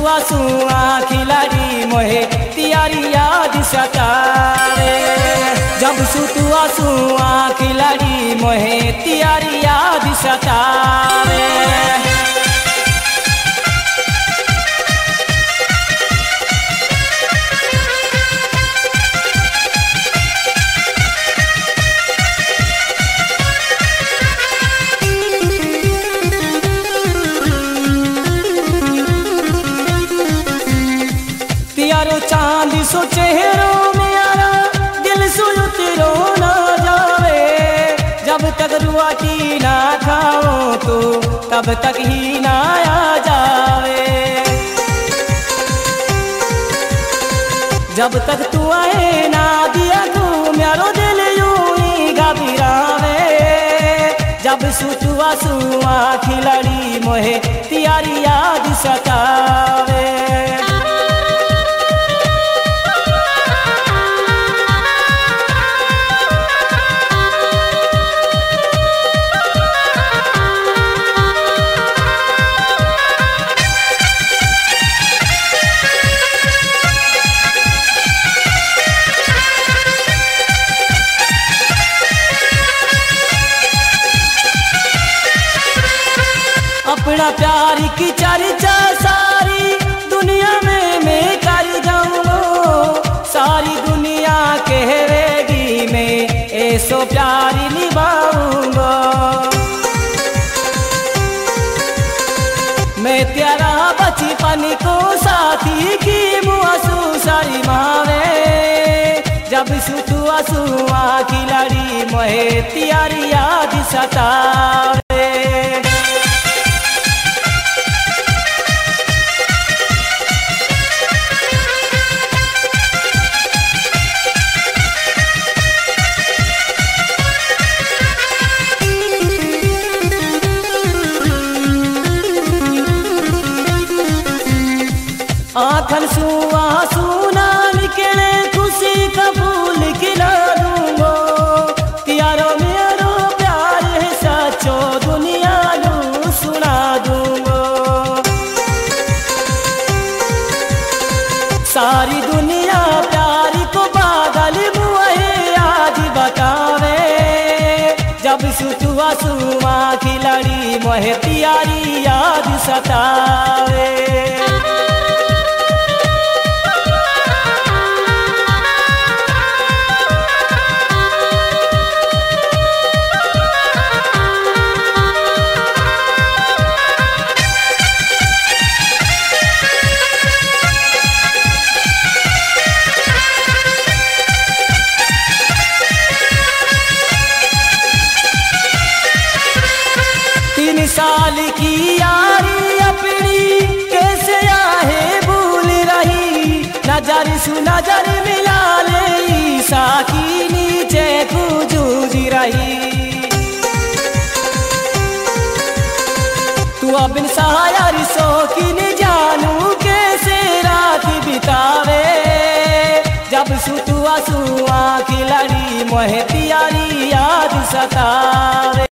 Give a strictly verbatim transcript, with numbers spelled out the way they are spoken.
सुतुआ सुआ खिलाड़ी मोहे तियारी याद सतावे। जब सुतुआ सुआ खिलाड़ी मोहे तियारी याद सतावे। तियारो चांद सो चेहरो मेरा दिल सो उतरो ना जावे। जब तक रुआटी ना खाओ तो तब तक ही ना आ जावे। जब तक तू आए ना दिया तू मेरो दिल यूं ही घबरावे। जब सुतुआ सुआ खिलाड़ी मोहे तियारी याद सतावे। अपना प्यार की चर्चा सारी दुनिया में मैं कर जाऊंगा। सारी दुनिया कहेगी मैं ऐसो प्यार निभाऊंगा। मैं तेरा बचपन को साथी की मुआसू सारी मावे। जब सुतुआ सुआ खिलाड़ी मोहे तियारी याद सतावे। आखन सुआ सुना निकले खुशी का फूल खिला दूंगो। तियारो मेरो प्यार है सचो दुनिया नू सुना दूंगो। सारी दुनिया प्यार को पागल मुहे आज बतावे। जब सुतुआ सुआ खिलाड़ी मोहे तियारी याद सतावे। तीन साल की यारी अपनी कैसे आहे भूल रही। नजर सु नजर मिला ले साकी नीचे जूझ रही। तू अब सहायर सो की न जानू कैसे रात बितावे। जब सुतुआ सुआ खिलाड़ी मोहे तियारी याद सतावे।